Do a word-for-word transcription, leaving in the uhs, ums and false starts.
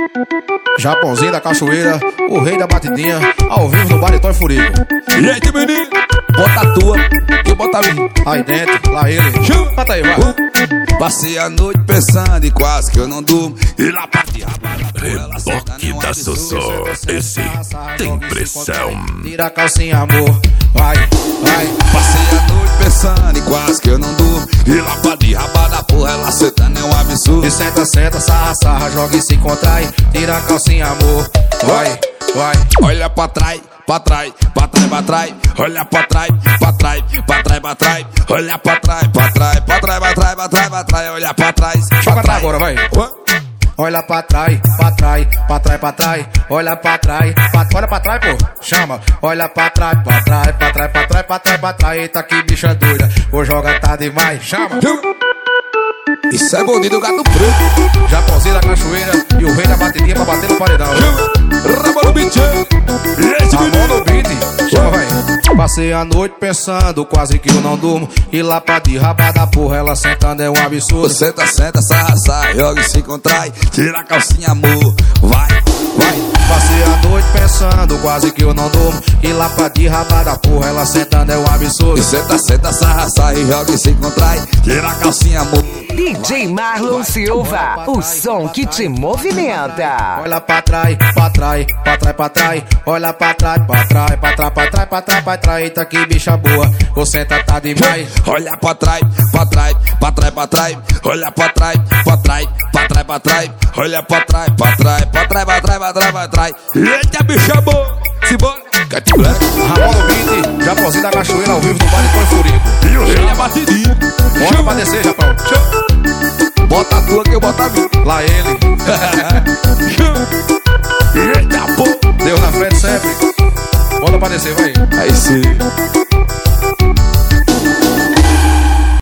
Japãozinho da cachoeira, o rei da batidinha, ao vivo no Baritão Furico. E aí, menino? Bota a tua, que eu boto a minha. Aí dentro, lá ele. Bota aí, vai. Uh. Passei a noite pensando e quase que eu não durmo. E lá pra Reboque da Sossô, esse tem pressão. Tira a calcinha, amor, vai, vai. Passei a noite pensando e quase que eu não durmo. E lá pra derrabada, porra, ela sentando é um absurdo. E senta, senta, sarra, sarra, joga e se contrai. Tira a calcinha, amor, vai, vai. Olha pra trás, pra trás, pra trás, pra trás. Olha pra trás, pra trás, pra trás, pra trás. Olha pra trás, pra trás, pra trás, pra trás, pra trás, pra trás. Olha pra trás, joga pra agora, vai. Olha pra trás, pra trás, pra trás, pra trás. Olha pra trás, pra... olha pra trás, pô. Chama. Olha pra trás, pra trás, pra trás, pra trás, pra trás, pra trás. Eita, que bicha doida. Vou jogar tá demais. Chama. Isso é bonito, gato preto. Japãozinho da cachoeira e o rei da batidinha pra bater no paredão. Raba no beat. Ramon no beat. Chama, vai. Passei a noite pensando, quase que eu não durmo. E lá pra derrabada, porra, ela sentando é um absurdo. Senta, senta, sarra, sarra, joga e se contrai. Tira a calcinha, amor, vai, vai. Passei a noite pensando, quase que eu não durmo. E lá pra derrabada, porra, ela sentando é um absurdo. E senta, senta, sarra, sarra, joga e se contrai. Tira a calcinha, amor. D J Marlon Silva, o som que te movimenta. Olha pra trás, pra trás, pra trás, pra trás. Olha pra trás, pra trás, pra trás, pra trás, pra trás, pra trás. Eita, que bicha boa, você tá, tá demais. Olha pra trás, pra trás, pra trás, pra trás. Olha pra trás, pra trás, pra trás, pra trás. Olha pra trás, pra trás, pra trás, pra trás, pra trás, pra trás. Eita, bicha boa, simbora. Cat Black, Ramon no beat, Japãozinho da cachoeira ao vivo no Baritão Furico. E o rei da batidinha. Bota pra descer, Japão. Bota a tua que eu boto a minha. Lá ele. Eita, pô. Deus na frente sempre. Bota pra descer, vai. Aí sim.